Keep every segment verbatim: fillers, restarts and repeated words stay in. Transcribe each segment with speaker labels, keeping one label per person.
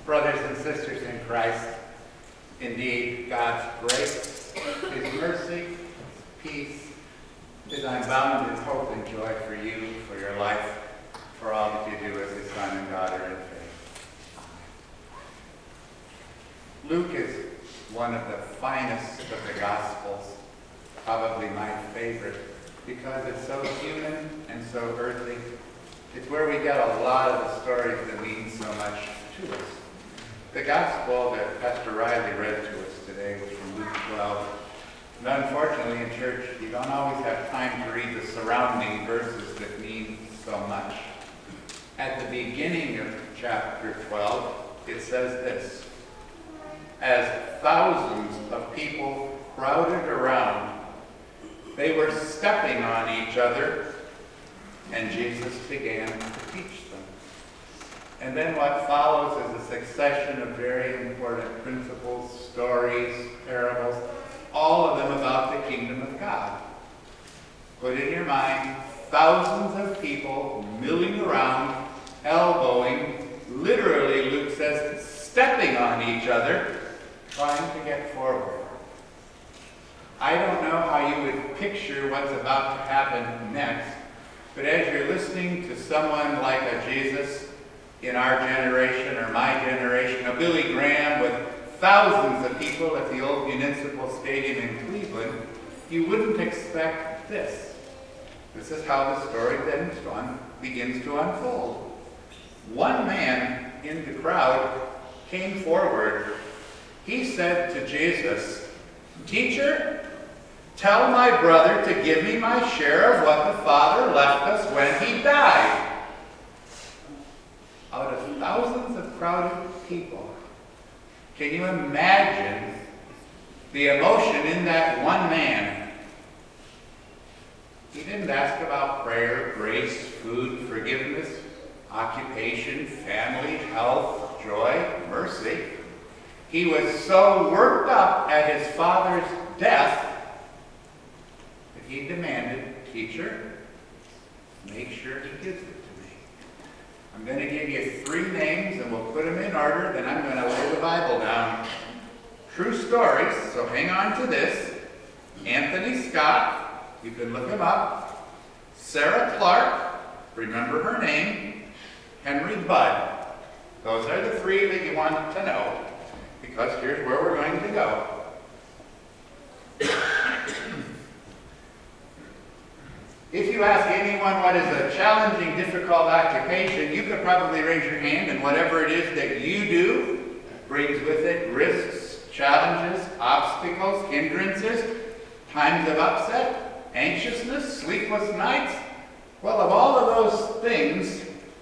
Speaker 1: Brothers and sisters in Christ, indeed, God's grace, His mercy, His peace, His unbounded hope and joy for you, for your life, for all that you do as His son and daughter in faith. Luke is one of the finest of the Gospels, probably my favorite, because it's so human and so earthly. It's where we get a lot of the stories that mean so much to us. The Gospel that Pastor Riley read to us today was from Luke twelve. And unfortunately in church, you don't always have time to read the surrounding verses that mean so much. At the beginning of chapter twelve, it says this: as thousands of people crowded around, they were stepping on each other, and Jesus began to teach them. And then what follows is a succession of very important principles, stories, parables, all of them about the kingdom of God. Put in your mind, thousands of people milling around, elbowing, literally, Luke says, stepping on each other, trying to get forward. I don't know how you would picture what's about to happen next, but as you're listening to someone like a Jesus in our generation or my generation, a Billy Graham with thousands of people at the old Municipal Stadium in Cleveland, you wouldn't expect this. This is how the story then begins to unfold. One man in the crowd came forward. He said to Jesus, "Teacher, tell my brother to give me my share of what the Father left us when he died." Out of thousands of crowded people, can you imagine the emotion in that one man? He didn't ask about prayer, grace, food, forgiveness, occupation, family, health, joy, mercy. He was so worked up at his father's death that he demanded, "Teacher, make sure he gives it to me. I'm going to give you three names and we'll put them in order, then I'm going to lay the Bible down." True stories, so hang on to this. Anthony Scott, you can look him up. Sarah Clark, remember her name. Henry Budd. Those are the three that you want to know, because here's where we're going to go. If you ask anyone what is a challenging, difficult occupation, you could probably raise your hand, and whatever it is that you do brings with it risks, challenges, obstacles, hindrances, times of upset, anxiousness, sleepless nights. Well, of all of those things,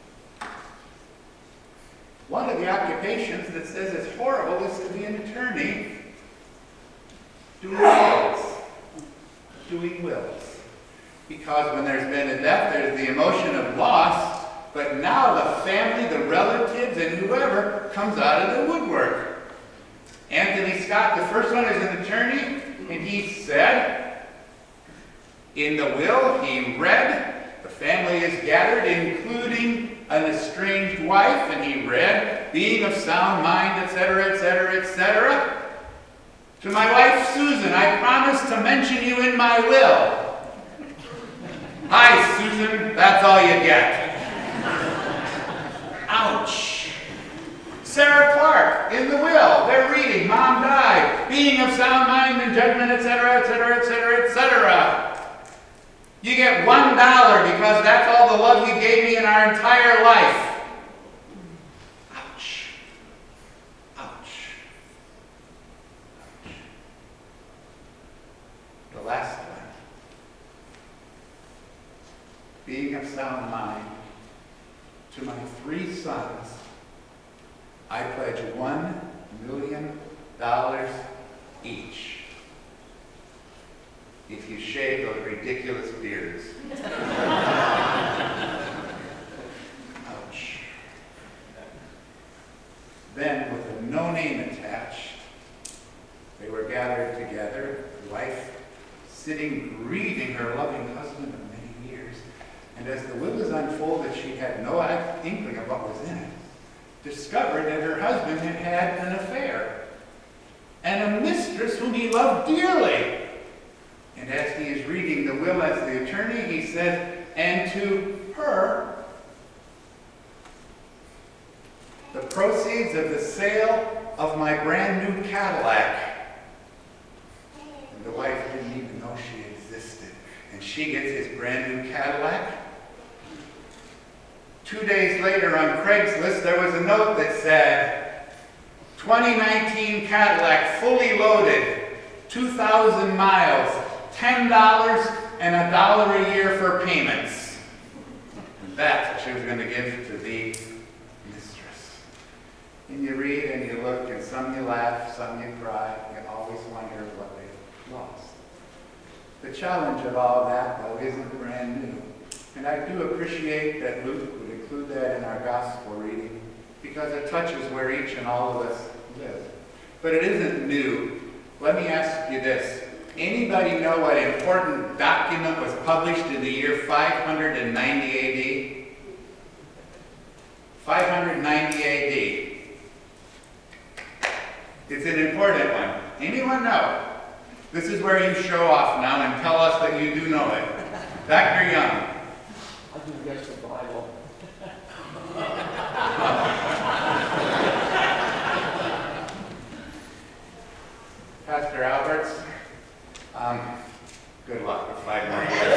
Speaker 1: one of the occupations that says it's horrible is to be an attorney doing wills. Doing wills. Because when there's been a death, there's the emotion of loss, but now the family, the relatives, and whoever comes out of the woodwork. Anthony Scott, the first one, is an attorney, and he said, in the will he read, the family is gathered, including an estranged wife, and he read, being of sound mind, et cetera, et cetera, et cetera. To my wife Susan, I promise to mention you in my will. Hi, Susan, that's all you get. Ouch. Sarah Clark, in the will, they're reading, Mom died, being of sound mind and judgment, et cetera, et cetera, et cetera, et cetera. You get one dollar because that's all the love you gave me in our entire life. Ouch. Ouch. Ouch. The last one. Being of sound mind, to my three sons, I pledge one million dollars each. If you shave those ridiculous beards. Ouch. Then, with a no name attached, they were gathered together, the wife sitting grieving her loving husband of many years. And as the will is unfolded, she had no inkling of what was in it. discovered that her husband had had an affair and a mistress whom he loved dearly. And as he is reading the will as the attorney, he says, and to her, the proceeds of the sale of my brand new Cadillac. And the wife didn't even know she existed. And she gets his brand new Cadillac. Two days later on Craigslist, there was a note that said, twenty nineteen Cadillac, fully loaded, two thousand miles, ten dollars and a dollar a year for payments. And that's what she was going to give to the mistress. And you read and you look, and some you laugh, some you cry. You always wonder what they lost. The challenge of all that, though, isn't brand new. And I do appreciate that Luke would include that in our gospel reading, because it touches where each and all of us live. But it isn't new. Let me ask you this. Anybody know what important document was published in the year five hundred ninety A D? five hundred ninety A D. It's an important one. Anyone know? This is where you show off now and tell us that you do know it. Doctor Young.
Speaker 2: I do guess the Bible.
Speaker 1: Pastor Alberts, um, good luck with five more years.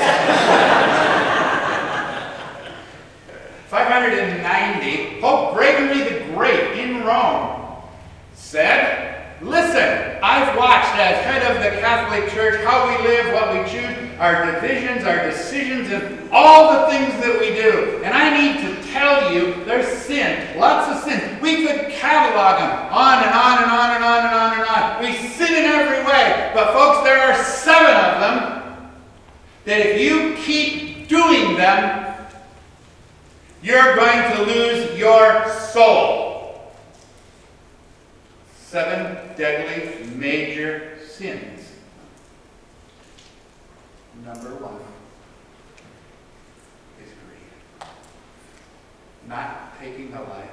Speaker 1: five hundred ninety, Pope Gregory the Great in Rome said, listen, I've watched as head of the Catholic Church how we live, what we choose, our divisions, our decisions, and all the things that we do. And I need to tell you, there's sin, lots of sin. We could catalog them on and on and on and on and on and on. We sin in every way. But folks, there are seven of them that if you keep doing them, you're going to lose your soul. Seven deadly major sins. Number one is greed. Not taking a life.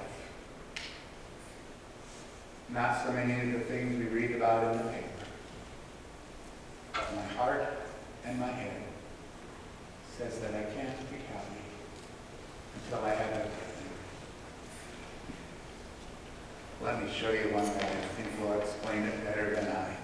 Speaker 1: Not so many of the things we read about in the paper. But my heart and my head says that I can't be happy until I have everything. Let me show you one that I think will explain it better than I.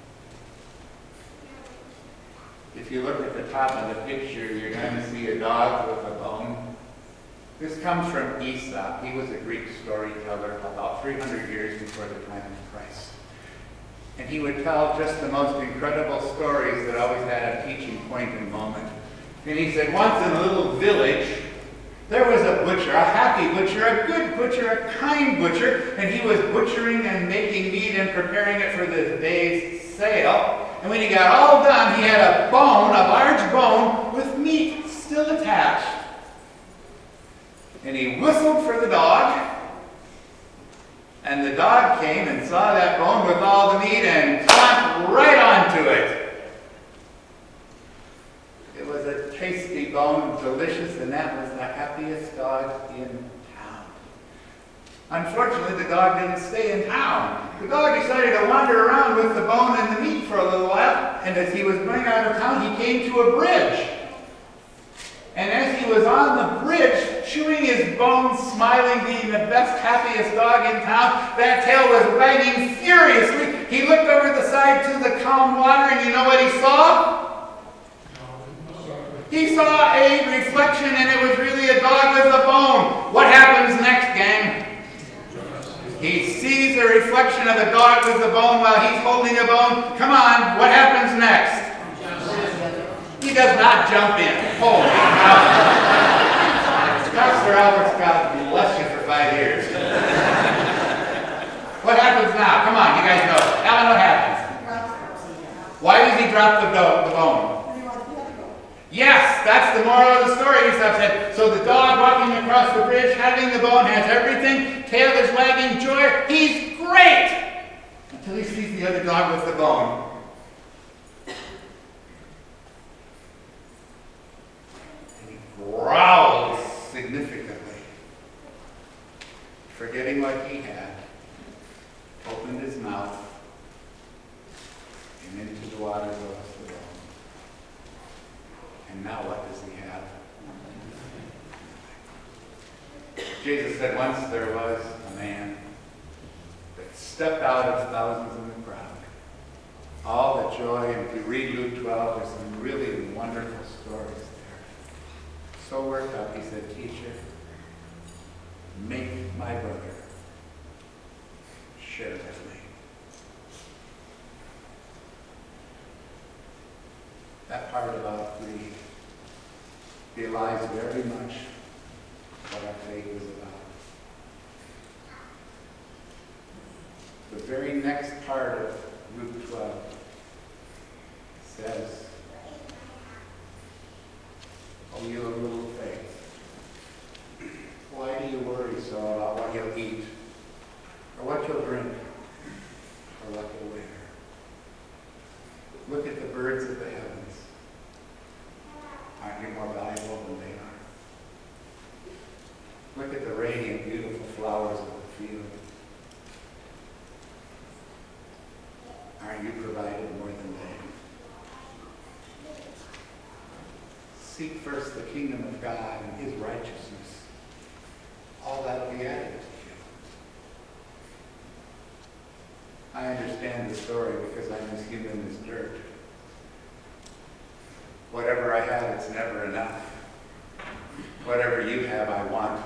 Speaker 1: If you look at the top of the picture, you're going to see a dog with a bone. This comes from Aesop. He was a Greek storyteller about three hundred years before the time of Christ. And he would tell just the most incredible stories that always had a teaching point and moment. And he said, once in a little village, there was a butcher, a happy butcher, a good butcher, a kind butcher, and he was butchering and making meat and preparing it for the day's sale. And when he got all done, he had a bone, a large bone, with meat still attached. And he whistled for the dog, and the dog came and saw that bone with all the meat and chomped right onto it. It was a tasty bone, delicious, and that was the happiest dog in town. Unfortunately, the dog didn't stay in town. The dog decided to wander around with the bone and the meat for a little while, and as he was going out of town, he came to a bridge. And as he was on the bridge, chewing his bones, smiling, being the best, happiest dog in town, that tail was wagging furiously. He looked over the side to the calm water, and you know what he saw? He saw a reflection, and it was really a dog with a bone. What happens next, gang? He sees a reflection of a dog with a bone while he's holding a bone. Come on, what happens next? He does not jump in. Holy cow. Pastor Alberts, God bless you for five years. What happens now? Come on, you guys know. Alan, what happens? Why does he drop the, do- the bone? Yes, that's the moral of the story, Aesop said. So the dog walking across the bridge, having the bone, has everything, tail is wagging, joy, he's great! Until he sees the other dog with the bone. And he growls significantly. forgetting what he had, opened his mouth, and into the waters of the Rhone. And now what does he have? Jesus said once there was a man that stepped out of thousands in the crowd. All the joy, and if you read Luke twelve, there's some really wonderful stories there. So worked up, he said, "Teacher, make my brother share with me." That part about greed belies very much what our faith is about. The very next part of Luke twelve says, "Oh, you of little faith, why do you worry so about what you'll eat, or what you'll drink, or what you'll wear? Look at the birds of the heavens. Aren't you more valuable than they are? Look at the radiant, beautiful flowers of the field. Aren't you provided more than they? Seek first the kingdom of God and his righteousness. All that will be added to you." I understand the story because I'm as human as dirt. Whatever I have, it's never enough. Whatever you have, I want.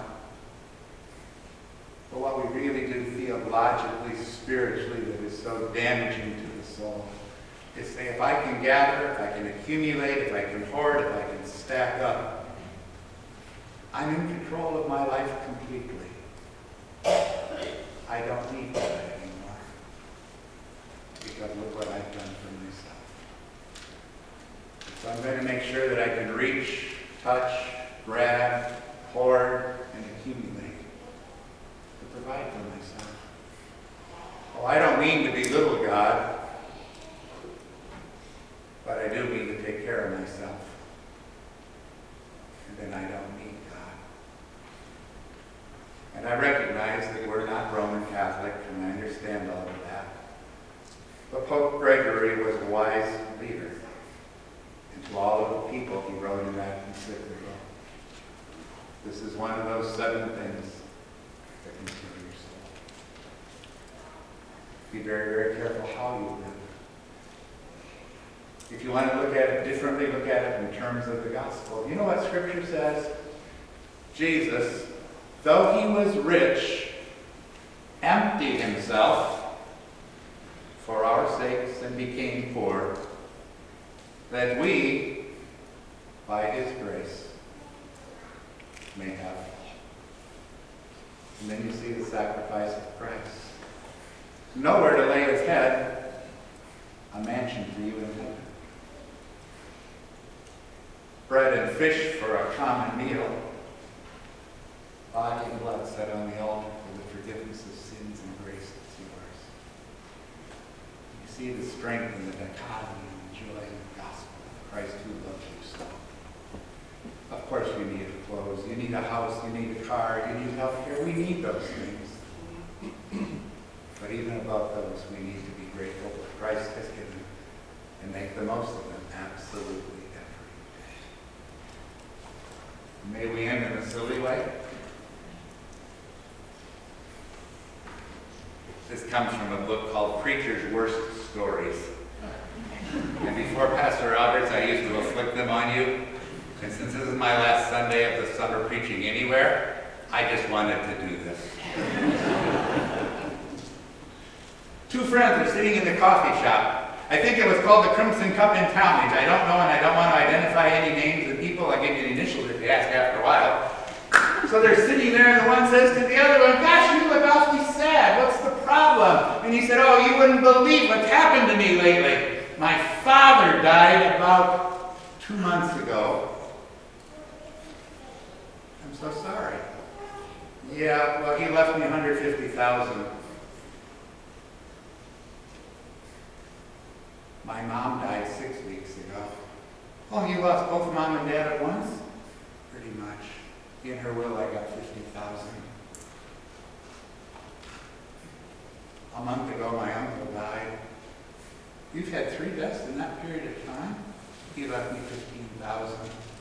Speaker 1: But what we really do theologically, spiritually, that is so damaging to the soul is say, if I can gather, if I can accumulate, if I can hoard, if I can stack up, I'm in control of my life completely. I don't need that anymore. Because look what I've done for myself. So I'm going to make sure that I can reach, touch, grab, hoard, and accumulate to provide for myself. Oh, I don't mean to belittle God, but I do mean to take care of myself. And then I don't need God. And I recognize that we're not Roman Catholic, and I understand all of that. But Pope Gregory was a wise leader. And to all of the people he wrote in that encyclical, this is one of those seven things that can kill your soul. Be very, very careful how you live. If you want to look at it differently, look at it in terms of the gospel. You know what Scripture says? Jesus, though he was rich, emptied himself for our sakes and became poor, that we, by his grace, may have. And then you see the sacrifice of Christ. Nowhere to lay his head, a mansion for you in heaven. Bread and fish for a common meal. Body and blood set on the altar for the forgiveness of sins and grace that's yours. You see the strength and the dichotomy and the joy in the gospel of Christ who loves you so. Of course you need clothes, you need a house, you need a car, you need health care. We need those things. But even above those, we need to be grateful for what Christ has given and make the most of them absolutely every day. May we end in a silly way. This comes from a book called Preacher's Worst Stories. And before Pastor Roberts, I used to afflict them on you. And since this is my last Sunday of the summer preaching anywhere, I just wanted to do this. Two friends are sitting in the coffee shop. I think it was called the Crimson Cup in Talmage. I don't know, and I don't want to identify any names of people. I'll give you the initials if you ask after a while. So they're sitting there, and the one says to the other one, "Gosh, you look awfully sad. What's the problem?" And he said, "Oh, you wouldn't believe what's happened to me lately. My father died about two months ago." "I'm so sorry." "Yeah, well, he left me one hundred fifty thousand dollars. "My mom died six weeks ago." "Oh, you lost both mom and dad at once?" "Pretty much. In her will, I got fifty thousand dollars. A month ago, my uncle died. You've had three deaths in that period of time? He left me fifteen thousand.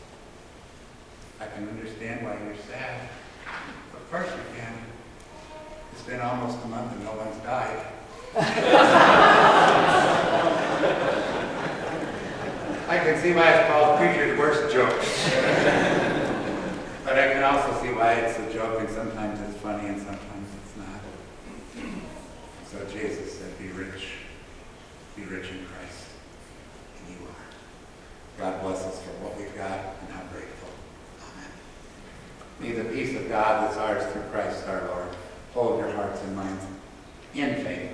Speaker 1: I can understand why you're sad. Of course you can. It's been almost a month and no one's died. I can see why it's called Preacher's Worst Jokes. But I can also see why it's a joke, and sometimes it's funny and sometimes it's not. So Jesus said, be rich. Be rich in Christ. And you are. God bless us for what we've got and how grateful. Amen. May the peace of God that's ours through Christ our Lord hold your hearts and minds in faith